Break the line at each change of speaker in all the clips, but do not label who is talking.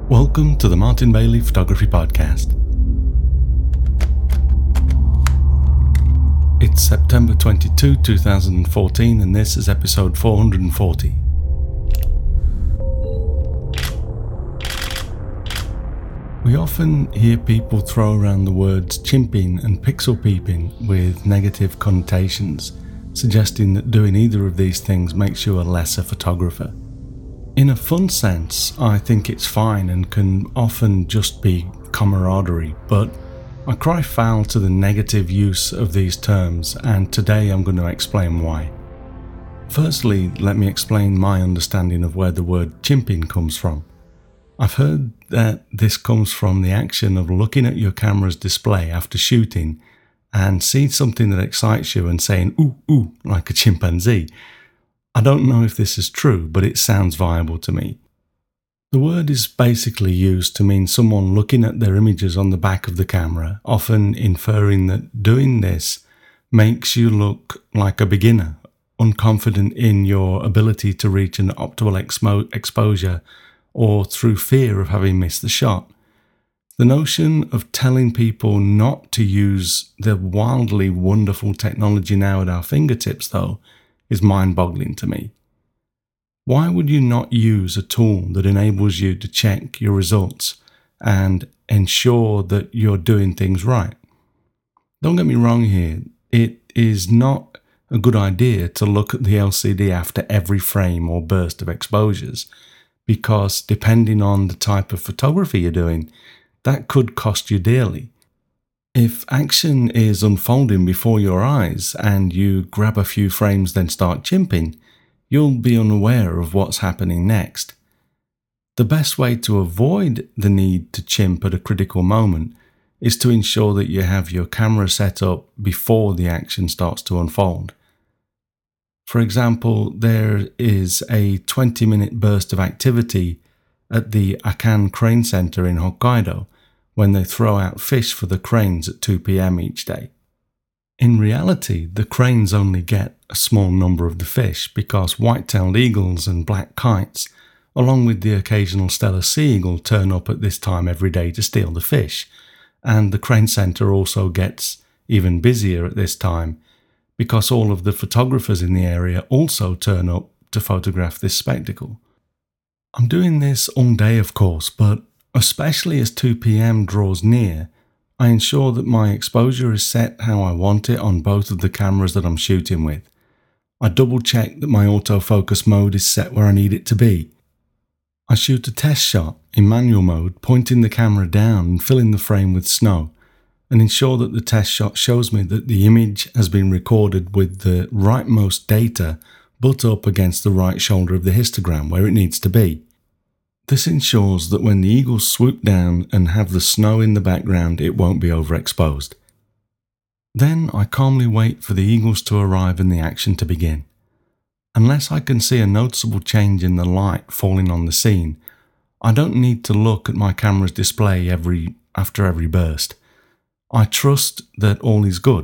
Welcome to the Martin Bailey Photography Podcast. It's September 22, 2014, and this is episode 440. We often hear people throw around the words chimping and pixel peeping with negative connotations, suggesting that doing either of these things makes you a lesser photographer. In a fun sense, I think it's fine and can often just be camaraderie, but I cry foul to the negative use of these terms, and today I'm going to explain why. Firstly, let me explain my understanding of where the word chimping comes from. I've heard that this comes from the action of looking at your camera's display after shooting and seeing something that excites you and saying ooh, ooh, like a chimpanzee. I don't know if this is true, but it sounds viable to me. The word is basically used to mean someone looking at their images on the back of the camera, often inferring that doing this makes you look like a beginner, unconfident in your ability to reach an optimal exposure, or through fear of having missed the shot. The notion of telling people not to use the wildly wonderful technology now at our fingertips, though, is mind-boggling to me. Why would you not use a tool that enables you to check your results and ensure that you're doing things right? Don't get me wrong here, it is not a good idea to look at the LCD after every frame or burst of exposures, because depending on the type of photography you're doing, that could cost you dearly. If action is unfolding before your eyes and you grab a few frames then start chimping, you'll be unaware of what's happening next. The best way to avoid the need to chimp at a critical moment is to ensure that you have your camera set up before the action starts to unfold. For example, there is a 20-minute burst of activity at the Akan Crane Center in Hokkaido, when they throw out fish for the cranes at 2 p.m. each day. In reality, the cranes only get a small number of the fish because white-tailed eagles and black kites, along with the occasional Steller sea eagle, turn up at this time every day to steal the fish, and the crane center also gets even busier at this time because all of the photographers in the area also turn up to photograph this spectacle. I'm doing this all day, of course, but especially as 2 p.m. draws near, I ensure that my exposure is set how I want it on both of the cameras that I'm shooting with. I double check that my autofocus mode is set where I need it to be. I shoot a test shot in manual mode, pointing the camera down and filling the frame with snow, and ensure that the test shot shows me that the image has been recorded with the rightmost data butt up against the right shoulder of the histogram where it needs to be. This ensures that when the eagles swoop down and have the snow in the background, it won't be overexposed. Then I calmly wait for the eagles to arrive and the action to begin. Unless I can see a noticeable change in the light falling on the scene, I don't need to look at my camera's display after every burst. I trust that all is good.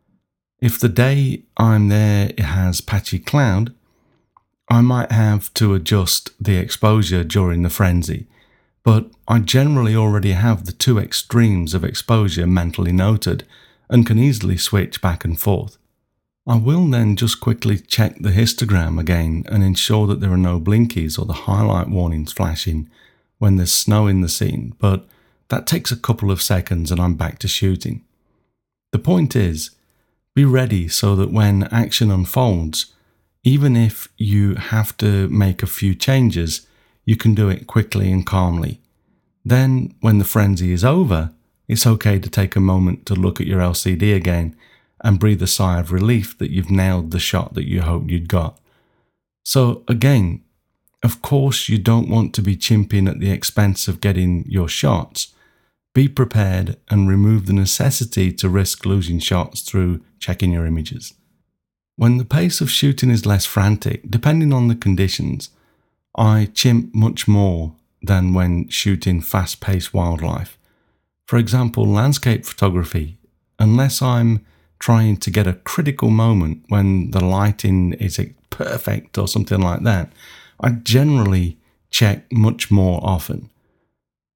If the day I'm there has patchy cloud, I might have to adjust the exposure during the frenzy, but I generally already have the two extremes of exposure mentally noted and can easily switch back and forth. I will then just quickly check the histogram again and ensure that there are no blinkies or the highlight warnings flashing when there's snow in the scene, but that takes a couple of seconds and I'm back to shooting. The point is, be ready so that when action unfolds, even if you have to make a few changes, you can do it quickly and calmly. Then, when the frenzy is over, it's okay to take a moment to look at your LCD again and breathe a sigh of relief that you've nailed the shot that you hoped you'd got. So again, of course you don't want to be chimping at the expense of getting your shots. Be prepared and remove the necessity to risk losing shots through checking your images. When the pace of shooting is less frantic, depending on the conditions, I chimp much more than when shooting fast-paced wildlife. For example, landscape photography, unless I'm trying to get a critical moment when the lighting is perfect or something like that, I generally check much more often.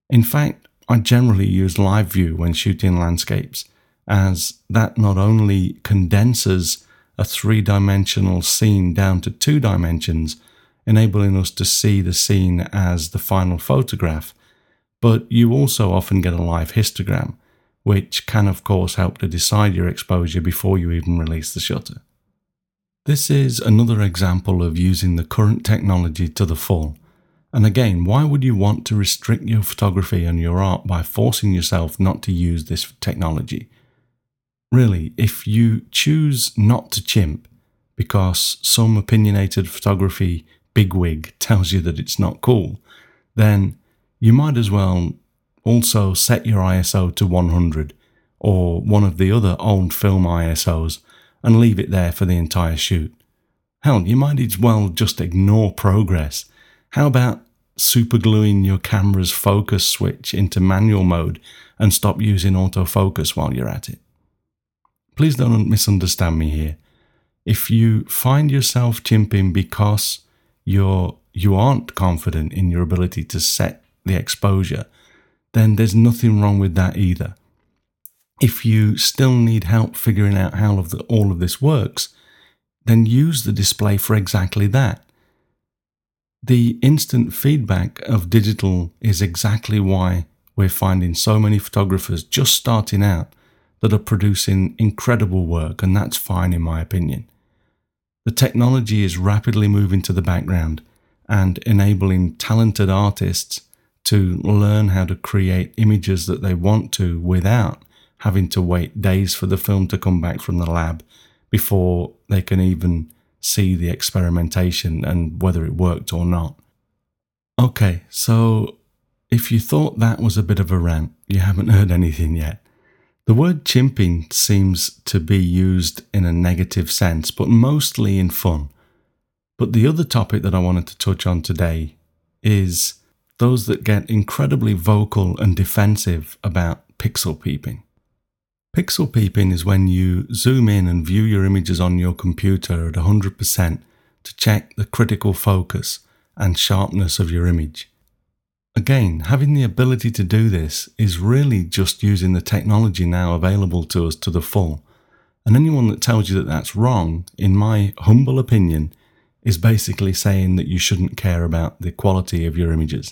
In fact, I generally use live view when shooting landscapes, as that not only condenses a three-dimensional scene down to 2 dimensions, enabling us to see the scene as the final photograph, but you also often get a live histogram, which can of course help to decide your exposure before you even release the shutter. This is another example of using the current technology to the full. And again, why would you want to restrict your photography and your art by forcing yourself not to use this technology? Really, if you choose not to chimp because some opinionated photography bigwig tells you that it's not cool, then you might as well also set your ISO to 100 or one of the other old film ISOs and leave it there for the entire shoot. Hell, you might as well just ignore progress. How about supergluing your camera's focus switch into manual mode and stop using autofocus while you're at it? Please don't misunderstand me here. If you find yourself chimping because you aren't confident in your ability to set the exposure, then there's nothing wrong with that either. If you still need help figuring out how all of this works, then use the display for exactly that. The instant feedback of digital is exactly why we're finding so many photographers just starting out that are producing incredible work, and that's fine in my opinion. The technology is rapidly moving to the background and enabling talented artists to learn how to create images that they want to without having to wait days for the film to come back from the lab before they can even see the experimentation and whether it worked or not. Okay, so if you thought that was a bit of a rant, you haven't heard anything yet. The word chimping seems to be used in a negative sense, but mostly in fun. But the other topic that I wanted to touch on today is those that get incredibly vocal and defensive about pixel peeping. Pixel peeping is when you zoom in and view your images on your computer at 100% to check the critical focus and sharpness of your image. Again, having the ability to do this is really just using the technology now available to us to the full. And anyone that tells you that that's wrong, in my humble opinion, is basically saying that you shouldn't care about the quality of your images.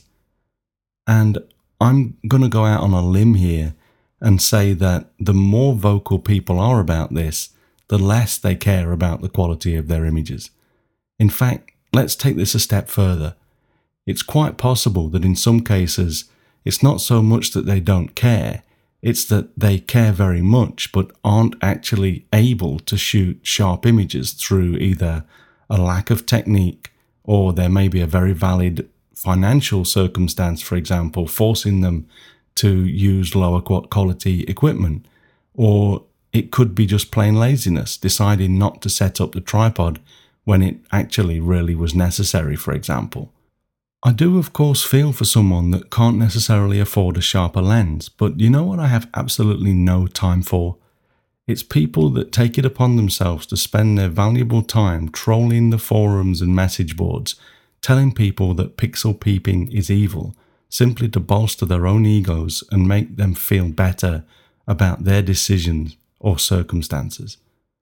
And I'm going to go out on a limb here and say that the more vocal people are about this, the less they care about the quality of their images. In fact, let's take this a step further. It's quite possible that in some cases, it's not so much that they don't care, it's that they care very much but aren't actually able to shoot sharp images through either a lack of technique or there may be a very valid financial circumstance, for example, forcing them to use lower quality equipment, or it could be just plain laziness, deciding not to set up the tripod when it actually really was necessary, for example. I do of course feel for someone that can't necessarily afford a sharper lens, but you know what I have absolutely no time for? It's people that take it upon themselves to spend their valuable time trolling the forums and message boards, telling people that pixel peeping is evil, simply to bolster their own egos and make them feel better about their decisions or circumstances.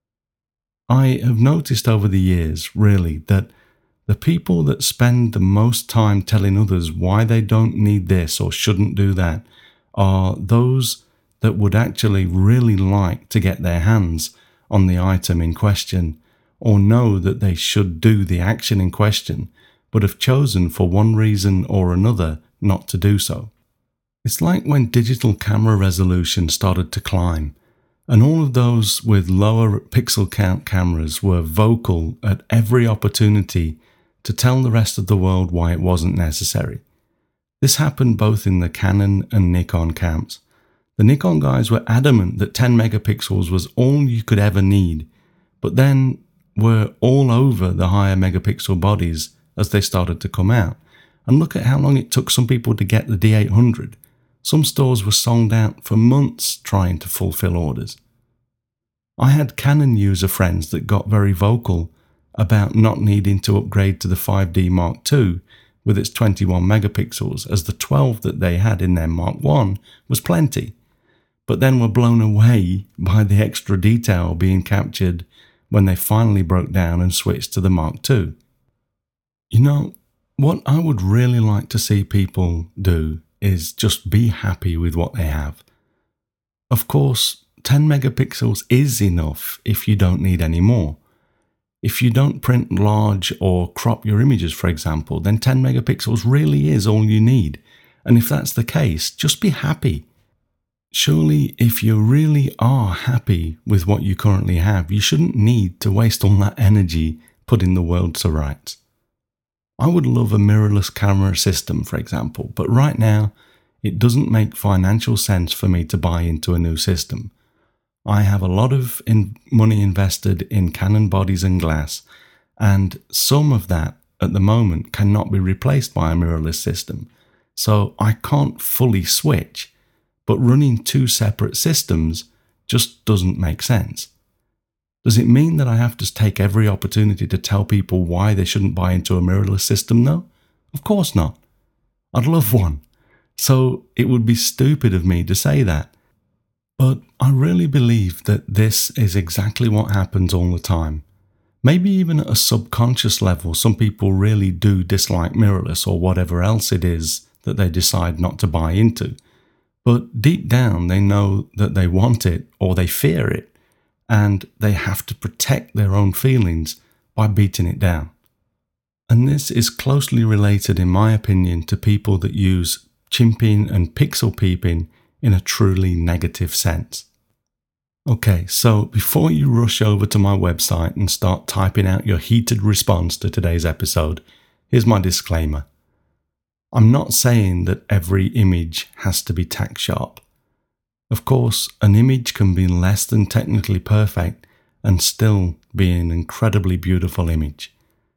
I have noticed over the years, really, that the people that spend the most time telling others why they don't need this or shouldn't do that are those that would actually really like to get their hands on the item in question or know that they should do the action in question, but have chosen for one reason or another not to do so. It's like when digital camera resolution started to climb, and all of those with lower pixel count cameras were vocal at every opportunity to tell the rest of the world why it wasn't necessary. This happened both in the Canon and Nikon camps. The Nikon guys were adamant that 10 megapixels was all you could ever need, but then were all over the higher megapixel bodies as they started to come out. And look at how long it took some people to get the D800. Some stores were sold out for months trying to fulfill orders. I had Canon user friends that got very vocal about not needing to upgrade to the 5D Mark II with its 21 megapixels, as the 12 that they had in their Mark I was plenty, but then were blown away by the extra detail being captured when they finally broke down and switched to the Mark II. You know, what I would really like to see people do is just be happy with what they have. Of course, 10 megapixels is enough if you don't need any more. If you don't print large or crop your images, for example, then 10 megapixels really is all you need. And if that's the case, just be happy. Surely, if you really are happy with what you currently have, you shouldn't need to waste all that energy putting the world to rights. I would love a mirrorless camera system, for example, but right now, it doesn't make financial sense for me to buy into a new system. I have a lot of money invested in Canon bodies and glass, and some of that at the moment cannot be replaced by a mirrorless system, so I can't fully switch, but running two separate systems just doesn't make sense. Does it mean that I have to take every opportunity to tell people why they shouldn't buy into a mirrorless system though? Of course not. I'd love one, so it would be stupid of me to say that. But I really believe that this is exactly what happens all the time. Maybe even at a subconscious level, some people really do dislike mirrorless or whatever else it is that they decide not to buy into. But deep down, they know that they want it or they fear it, and they have to protect their own feelings by beating it down. And this is closely related, in my opinion, to people that use chimping and pixel peeping in a truly negative sense. Okay, so before you rush over to my website and start typing out your heated response to today's episode, here's my disclaimer. I'm not saying that every image has to be tack sharp. Of course, an image can be less than technically perfect and still be an incredibly beautiful image.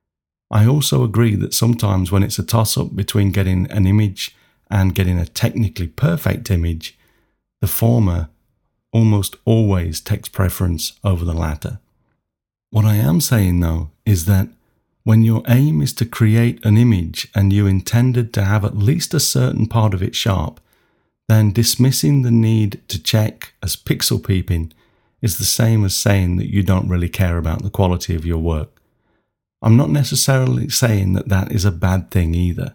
I also agree that sometimes when it's a toss-up between getting an image and getting a technically perfect image, the former almost always takes preference over the latter. What I am saying though is that when your aim is to create an image and you intended to have at least a certain part of it sharp, then dismissing the need to check as pixel peeping is the same as saying that you don't really care about the quality of your work. I'm not necessarily saying that that is a bad thing either.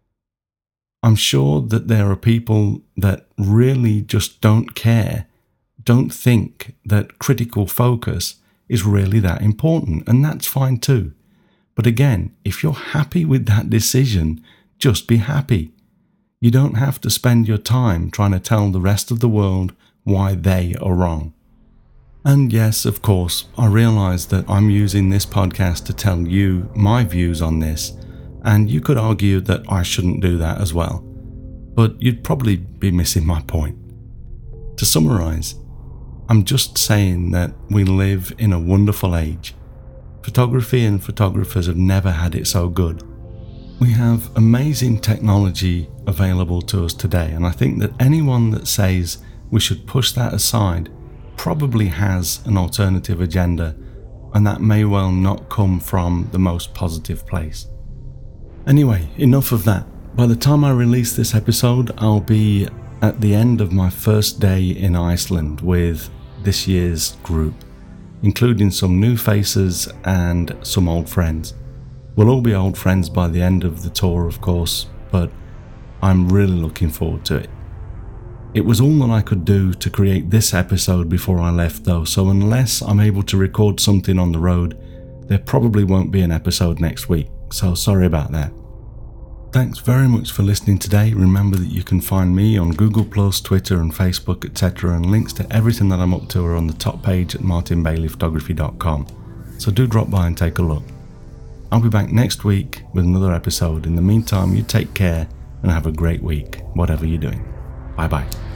I'm sure that there are people that really just don't care, don't think that critical focus is really that important, and that's fine too. But again, if you're happy with that decision, just be happy. You don't have to spend your time trying to tell the rest of the world why they are wrong. And yes, of course, I realize that I'm using this podcast to tell you my views on this, and you could argue that I shouldn't do that as well. But you'd probably be missing my point. To summarize, I'm just saying that we live in a wonderful age. Photography and photographers have never had it so good. We have amazing technology available to us today, and I think that anyone that says we should push that aside probably has an alternative agenda, and that may well not come from the most positive place. Anyway, enough of that. By the time I release this episode, I'll be at the end of my first day in Iceland with this year's group, including some new faces and some old friends. We'll all be old friends by the end of the tour, of course, but I'm really looking forward to it. It was all that I could do to create this episode before I left though, so unless I'm able to record something on the road, there probably won't be an episode next week, so sorry about that. Thanks very much for listening today. Remember that you can find me on Google+, Twitter and Facebook, etc., and links to everything that I'm up to are on the top page at martinbaileyphotography.com, so do drop by and take a look. I'll be back next week with another episode. In the meantime, you take care and have a great week, whatever you're doing. Bye-bye.